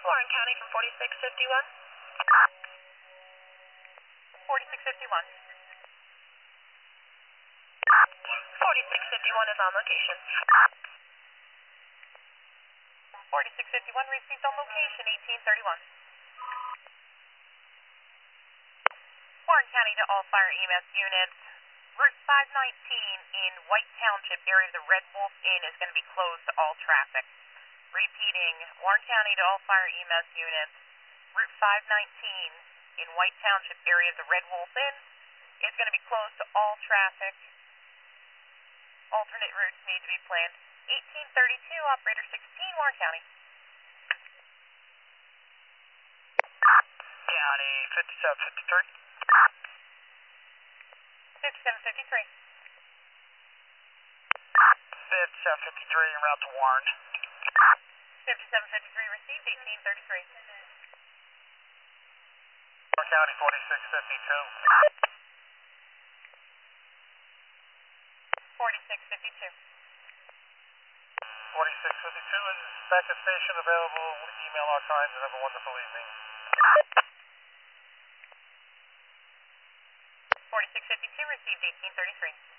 Warren County from 4651. 4651. 4651 is on location. 4651 received on location, 1831. Warren County to all fire EMS units. Route 519 in White Township area of the Red Wolf Inn is going to be closed to all traffic. Repeating, Warren County to all fire EMS units. Route 519 in White Township area of the Red Wolf Inn is going to be closed to all traffic. Alternate routes need to be planned. 1832, operator 16, Warren County. County 5753. 5753. 5753 en route to Warren. 5753 received, 1833. Warren County 4652. 4652. 4652 is backup station available. Email our times and have a wonderful evening. 4652 received, 1833.